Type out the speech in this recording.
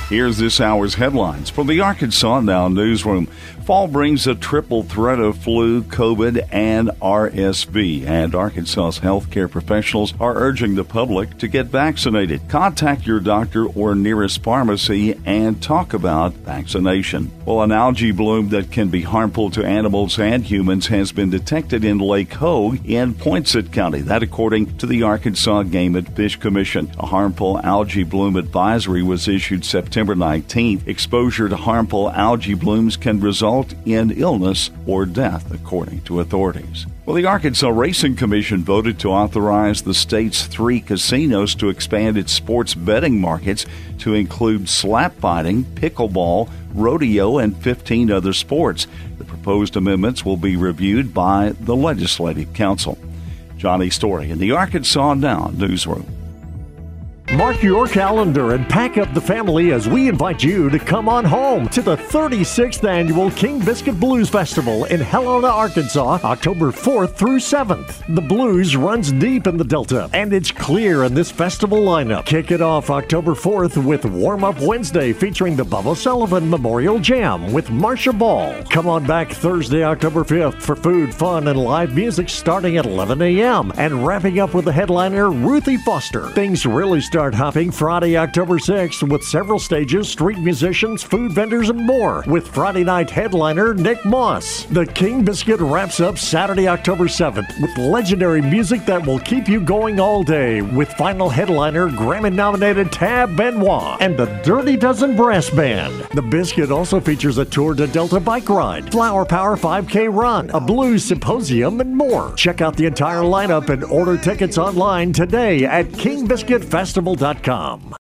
Here's this hour's headlines from the Arkansas Now newsroom. Fall brings a triple threat of flu, COVID, and RSV, and Arkansas's healthcare professionals are urging the public to get vaccinated. Contact your doctor or nearest pharmacy and talk about vaccination. Well, an algae bloom that can be harmful to animals and humans has been detected in Lake Hogue in Poinsett County. That according to the Arkansas Game and Fish Commission. A harmful algae bloom advisory was issued September 19th. Exposure to harmful algae blooms can result in illness or death, according to authorities. Well, the Arkansas Racing Commission voted to authorize the state's 3 casinos to expand its sports betting markets to include slap fighting, pickleball, rodeo, and 15 other sports. The proposed amendments will be reviewed by the Legislative Council. Johnny Story in the Arkansas Now newsroom. Mark your calendar and pack up the family as we invite you to come on home to the 36th Annual King Biscuit Blues Festival in Helena, Arkansas, October 4th through 7th. The blues runs deep in the Delta, and it's clear in this festival lineup. Kick it off October 4th with Warm Up Wednesday featuring the Bubba Sullivan Memorial Jam with Marsha Ball. Come on back Thursday, October 5th for food, fun, and live music starting at 11 a.m. and wrapping up with the headliner Ruthie Foster. Things really start hopping Friday, October 6th with several stages, street musicians, food vendors, and more with Friday night headliner Nick Moss. The King Biscuit wraps up Saturday, October 7th with legendary music that will keep you going all day with final headliner Grammy-nominated Tab Benoit and the Dirty Dozen Brass Band. The Biscuit also features a tour to Delta bike ride, Flower Power 5K run, a blues symposium, and more. Check out the entire lineup and order tickets online today at kingbiscuitfestival.com.